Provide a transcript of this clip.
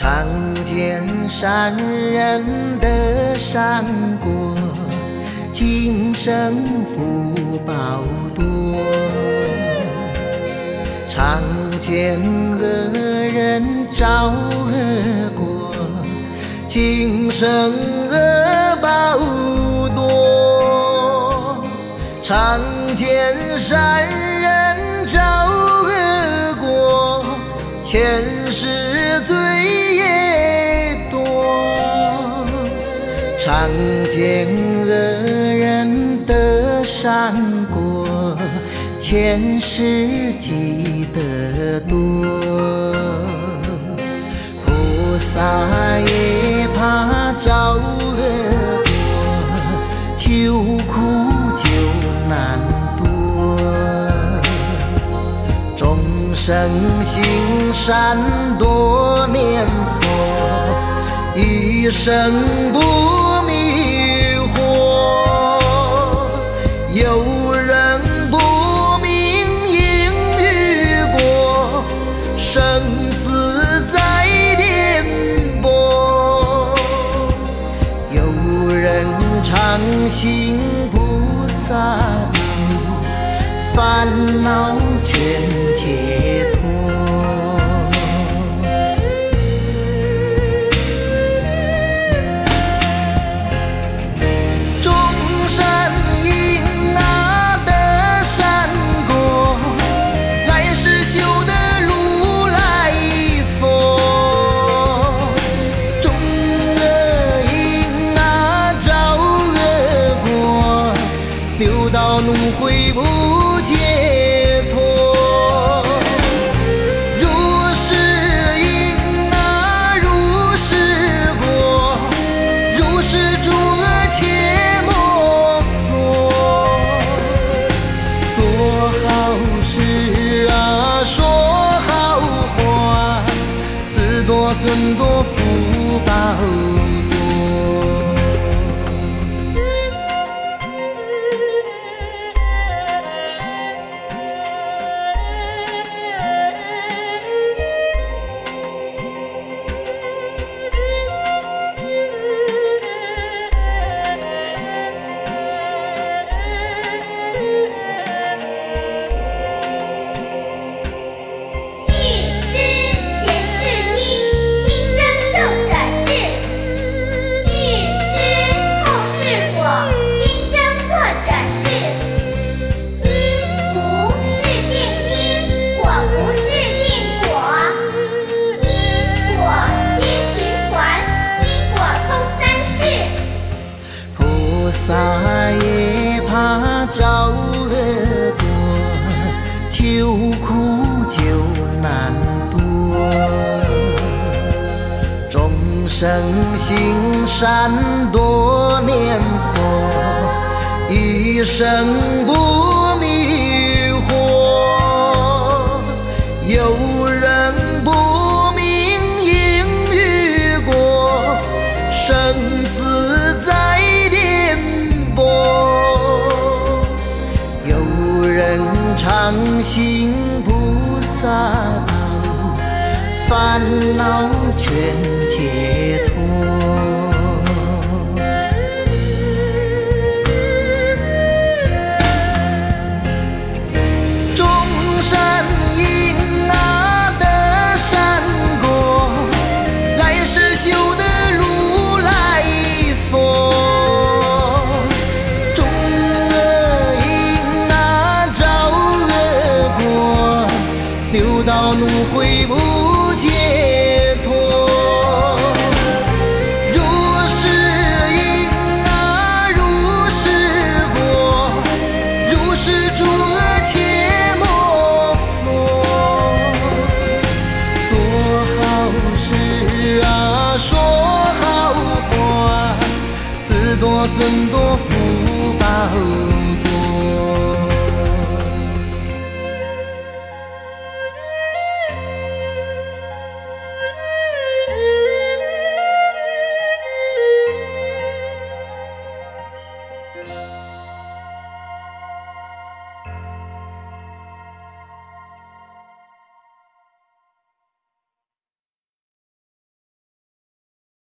常见善人的善果，今生福报多；常见恶人招恶果，今生恶报多。常见善人招恶果，前世罪业多。常见恶人得善果，前世积德多。菩萨也怕招恶果，救苦救难多。众生行善多念佛，一生不迷惑。有人不明因与果，生死在颠簸。有人常行菩萨道，烦恼全解脱。众善因得善果，来世修得如来佛。众恶因招恶果，六道轮回不解脱。如是因如是果，如是诸恶切莫作。做好事说好话，子多孙多福报多。菩萨也怕招恶果，救苦救难多。众生行善多念佛，一生不迷惑。有人不明因与果，生死在颠簸。有人常行菩萨道，烦恼全解脱。众善因得善果，来世修得如来佛。众恶因招恶果，六道轮回不解脱。如是因如是果，如是诸恶切莫作。做好事说好话，子多孙多福报多。